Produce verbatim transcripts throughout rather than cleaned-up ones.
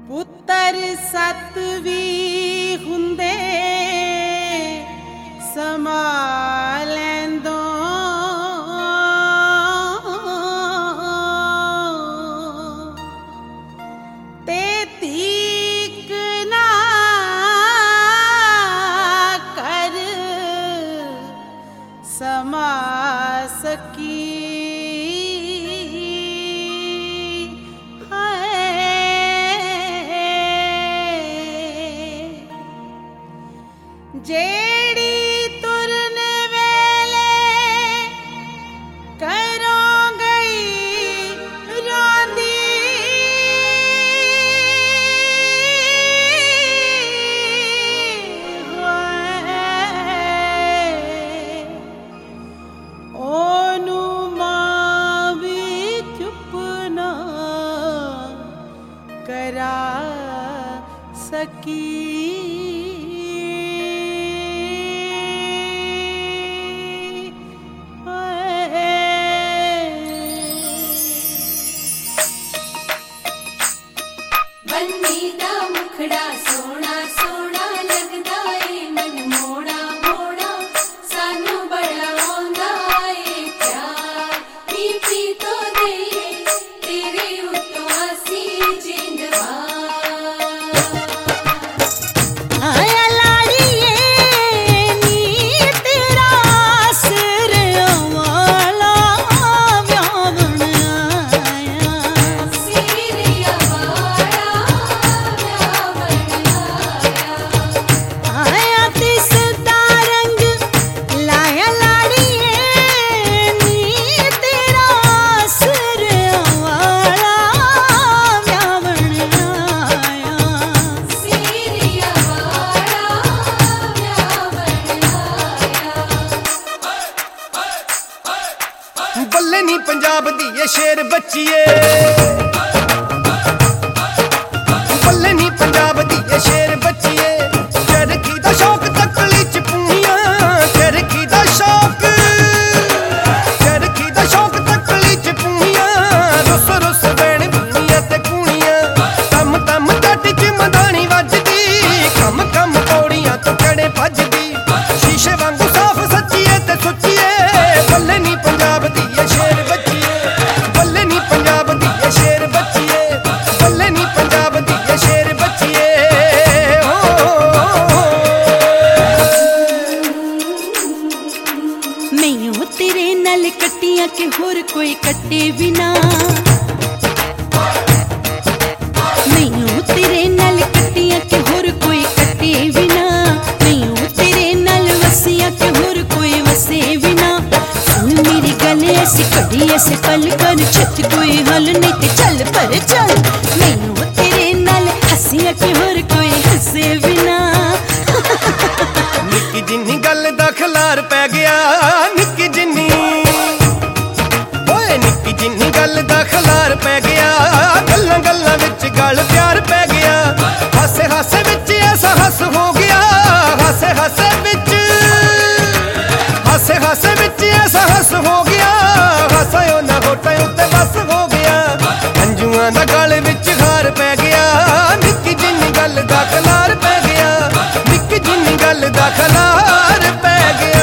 पुत्तर सत भी हुंदे समा लैंदो ते तीक ना कर समा सकी जेड़ी तुरन वेले करों गई रोंदी ओनू मां भी चुप ना करा सकी। बन्नी दा मुखड़ा सोना सोना लगदा ए मन मोड़ा मोड़ा सानू बड़ा आंदा ए प्यार पी पी तो दे तेरे उत्तों आसी जिंदवा आया लाड़िए नी तेरा सिर वाला व्यावन आया सिरिया आया तिस दा रंग लाया लाड़िए नी तेरा सिर वाला व्यावन आया सिरिया बल्ले नी पंजाब दी ये शेर बच्चीए बल्ले नी पंजाब दी ये शेर बच्चीए चरखी दा शौक तकली च पूनियां चरखी दा शौक चरखी दा शौक तकली च पूनियां रुस रुस बैण पूनियां ते कूनियां कम कम टट च मदानी वजदी कम कम पौड़ियां तो कड़े भजदी शीशे वांगू साफ सच्चीए ते सुच्चीए बल्ले नी पंजाब दी ये शेर बच्चीए बल्ले नी पंजाब दी ये शेर बच्चीए बल्ले नी पंजाब दी ये शेर बच्चीए मैनू तेरे नाल कट्टियां के होर कोई कट्टे बिना मैनू तेरे नाल कट्टियां के होर कोई कट्टे बिना मैनू तेरे नाल वसिया के होर कोई वसे बिना सुन मेरी गल ऐसी कड़ी ऐसे पल कर छत कोई हल नहीं ते चल पर चल मैनू तेरे नाल हसिया के होर कोई हसे बिना निक्की जिन्नी गल दा खलार पै गया निक्की जिन्नी ओए निक्की जिन्नी गल दा खलार पै गया गल्लां गल्लां विच गल प्यार पै गया हासे हासे विच ऐसा हस हो गया हासे हासे विच हासे हासे विच ऐसा हस हो गया हासा ना होठां उत्ते बस हो गया अंजुआं दा गल विच हार पै गया निक्की जिन्नी गल दा खलार पै गया निक्की जिन्नी गल दा खलार पै गया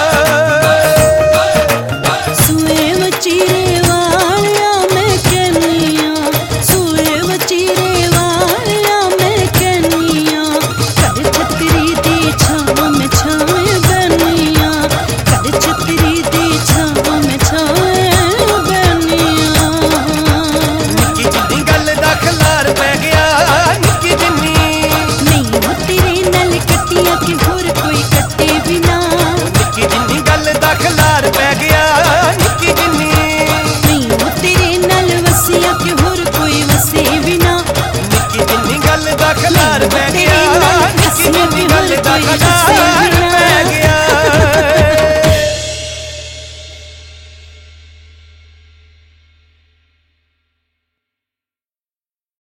सूए वचीरे वालिया मैं कहनिया सूए वचीरे वालिया मैं कहनिया कर छतरी दी छाव में छावे बनिया कर छतरी दी छाव में छावे बनिया निक्की जिन्नी गल दा खलार पै गया निक्की जिन्नी नहीं तेरे नाल कट्टियां के होर कोई कट्टे बिना निक्की जिन्नी गल दा खलार पै गया निक्की जिन्नी नहीं तेरे नाल वसिया के होर कोई वसे बिना निक्की जिन्नी गल दा खलार पै गया निक्की जिन्नी गल दा खलार